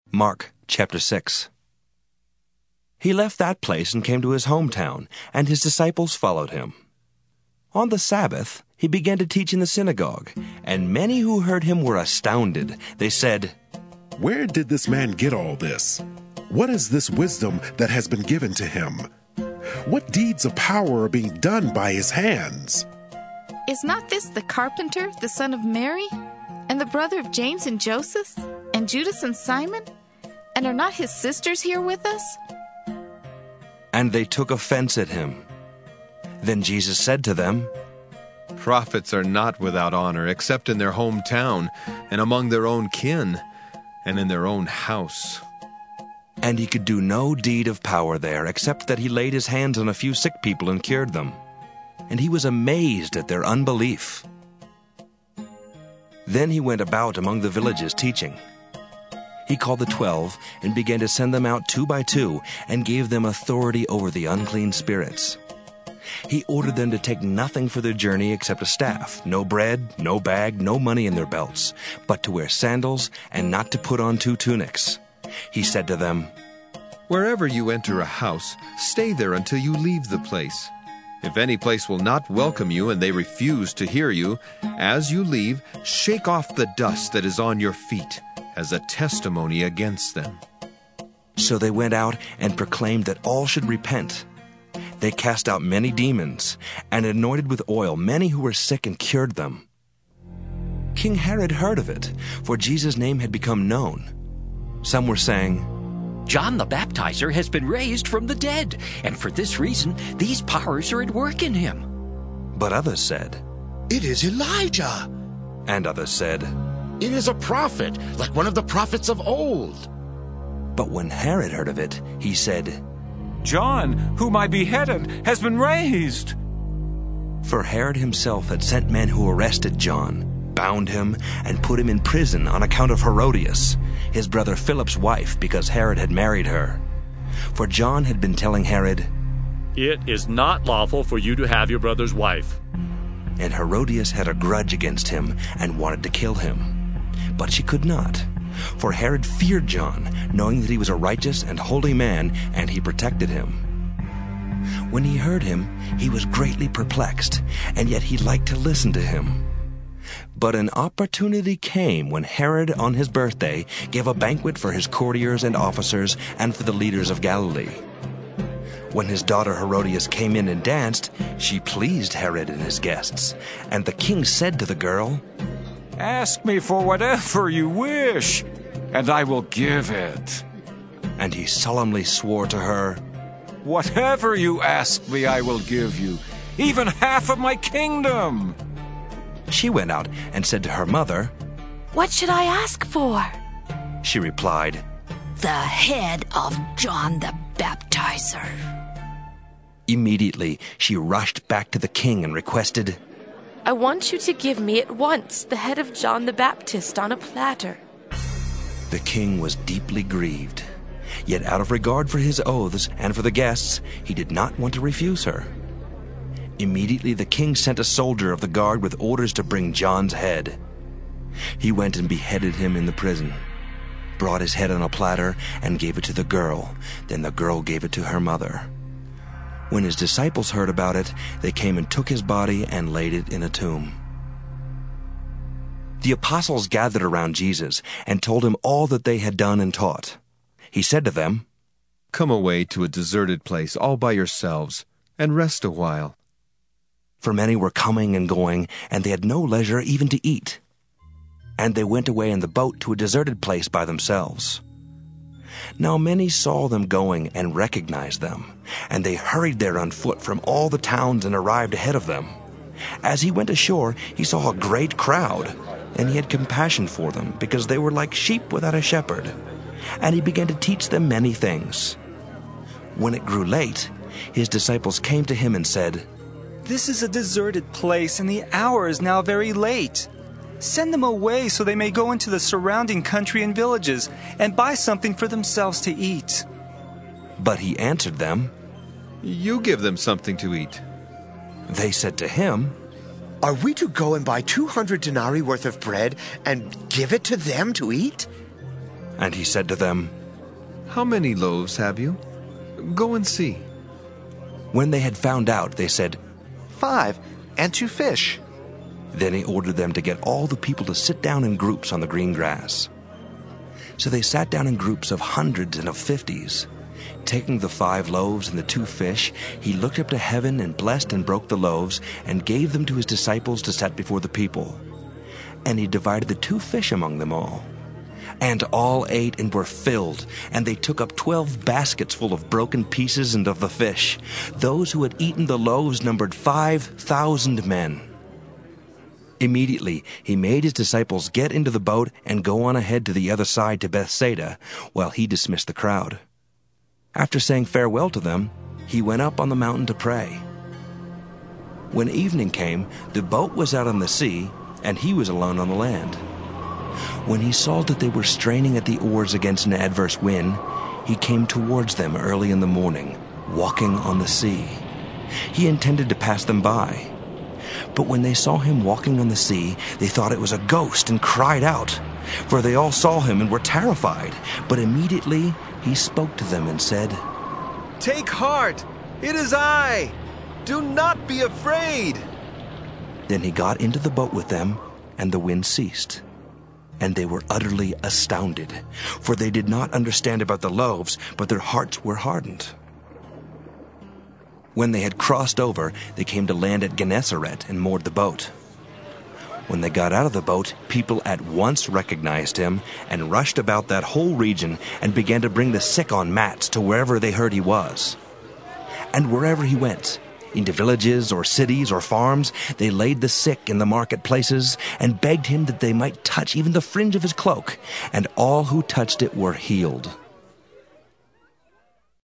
Mark chapter 6. He left that place and came to his hometown, and his disciples followed him. On the Sabbath, he began to teach in the synagogue, and many who heard him were astounded. They said, "Where did this man get all this? What is this wisdom that has been given to him? What deeds of power are being done by his hands? Is not this the carpenter, the son of Mary, and the brother of James and Joseph, and Judas and Simon? And are not his sisters here with us?" And they took offense at him. Then Jesus said to them, Prophets are not without honor except in their hometown, and among their own kin, and in their own house. And he could do no deed of power there, except that he laid his hands on a few sick people and cured them. And he was amazed at their unbelief. Then he went about among the villages teaching. He called the 12 and began to send them out 2 by 2 and gave them authority over the unclean spirits. He ordered them to take nothing for their journey except a staff, no bread, no bag, no money in their belts, but to wear sandals and not to put on 2 tunics. He said to them, Wherever you enter a house, stay there until you leave the place. If any place will not welcome you and they refuse to hear you, as you leave, shake off the dust that is on your feet as a testimony against them. So they went out and proclaimed that all should repent. They cast out many demons and anointed with oil many who were sick and cured them. King Herod heard of it, for Jesus' name had become known. Some were saying, John the Baptizer has been raised from the dead, and for this reason these powers are at work in him. But others said, "It is Elijah." And others said, "It is a prophet, like one of the prophets of old." But when Herod heard of it, he said, John, whom I beheaded, has been raised. For Herod himself had sent men who arrested John, bound him, and put him in prison on account of Herodias, his brother Philip's wife, because Herod had married her. For John had been telling Herod, "It is not lawful for you to have your brother's wife." And Herodias had a grudge against him and wanted to kill him. But she could not, for Herod feared John, knowing that he was a righteous and holy man, and he protected him. When he heard him, he was greatly perplexed, and yet he liked to listen to him. But an opportunity came when Herod, on his birthday, gave a banquet for his courtiers and officers and for the leaders of Galilee. When his daughter Herodias came in and danced, she pleased Herod and his guests. And the king said to the girl, Ask me for whatever you wish, and I will give it. And he solemnly swore to her, Whatever you ask me, I will give you, even half of my kingdom. She went out and said to her mother, What should I ask for? She replied, The head of John the Baptizer. Immediately she rushed back to the king and requested, I want you to give me at once the head of John the Baptist on a platter. The king was deeply grieved, yet out of regard for his oaths and for the guests, he did not want to refuse her. Immediately the king sent a soldier of the guard with orders to bring John's head. He went and beheaded him in the prison, brought his head on a platter, and gave it to the girl. Then the girl gave it to her mother. When his disciples heard about it, they came and took his body and laid it in a tomb. The apostles gathered around Jesus and told him all that they had done and taught. He said to them, Come away to a deserted place all by yourselves, and rest a while. For many were coming and going, and they had no leisure even to eat. And they went away in the boat to a deserted place by themselves. Now many saw them going and recognized them, and they hurried there on foot from all the towns and arrived ahead of them. As he went ashore, he saw a great crowd, and he had compassion for them, because they were like sheep without a shepherd. And he began to teach them many things. When it grew late, his disciples came to him and said, This is a deserted place, and the hour is now very late. Send them away so they may go into the surrounding country and villages and buy something for themselves to eat. But he answered them, You give them something to eat. They said to him, Are we to go and buy 200 denarii worth of bread and give it to them to eat? And he said to them, "How many loaves have you? Go and see." When they had found out, they said, 5, and 2 fish. Then he ordered them to get all the people to sit down in groups on the green grass. So they sat down in groups of hundreds and of 50s. Taking the 5 loaves and the 2 fish, he looked up to heaven and blessed and broke the loaves and gave them to his disciples to set before the people. And he divided the 2 fish among them all. And all ate and were filled, and they took up 12 baskets full of broken pieces and of the fish. Those who had eaten the loaves numbered 5,000 men. Immediately he made his disciples get into the boat and go on ahead to the other side to Bethsaida, while he dismissed the crowd. After saying farewell to them, he went up on the mountain to pray. When evening came, the boat was out on the sea, and he was alone on the land. When he saw that they were straining at the oars against an adverse wind, he came towards them early in the morning, walking on the sea. He intended to pass them by. But when they saw him walking on the sea, they thought it was a ghost and cried out, for they all saw him and were terrified. But immediately he spoke to them and said, "Take heart, it is I. Do not be afraid." Then he got into the boat with them, and the wind ceased. And they were utterly astounded, for they did not understand about the loaves, but their hearts were hardened. When they had crossed over, they came to land at Gennesaret and moored the boat. When they got out of the boat, people at once recognized him and rushed about that whole region and began to bring the sick on mats to wherever they heard he was. And wherever he went, into villages or cities or farms, they laid the sick in the marketplaces and begged him that they might touch even the fringe of his cloak, and all who touched it were healed.